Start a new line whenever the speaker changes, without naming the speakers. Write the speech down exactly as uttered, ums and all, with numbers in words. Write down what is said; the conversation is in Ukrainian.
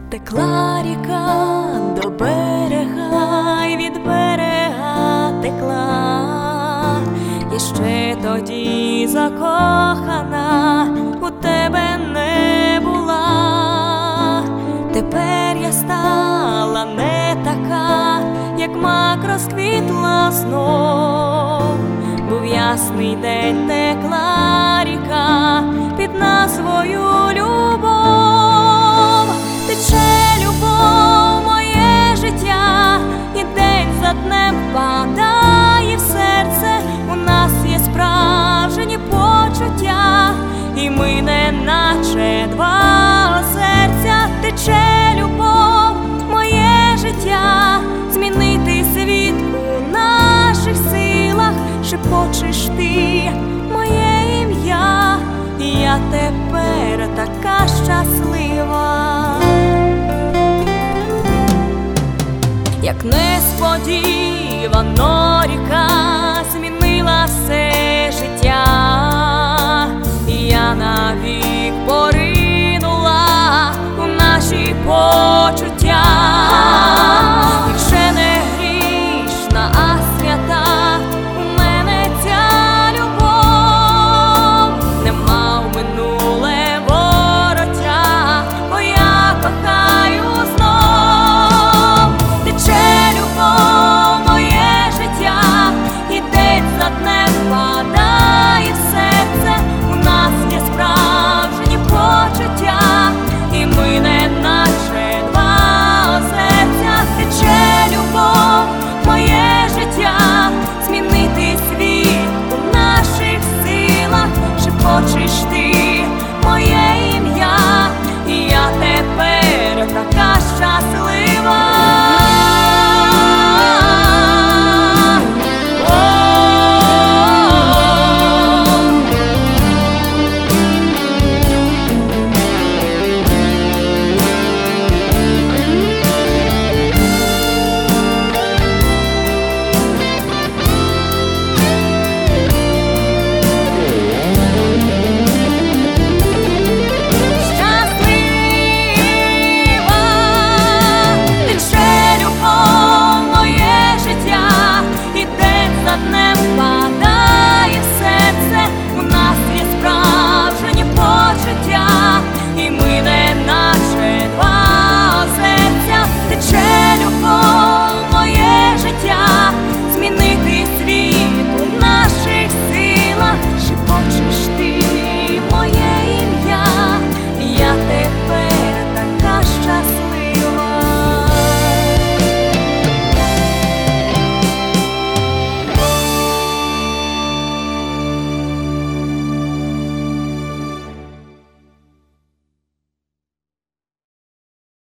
Текла ріка до берега, й від берега текла. Я ще тоді закохана у тебе не була. Тепер я стала не така, як мак розквітла знов. Був ясний день, текла ріка під назвою любов. Тече любов, моє життя, і день за днем падає в серце. У нас є справжні почуття, і ми не наче два серця. Тече любов, моє життя, змінити світ у наших силах. Шепочеш ти моє ім'я, і я тепер така щаслива. Як несподівано ріка змінила все життя, і я навік поринула у наші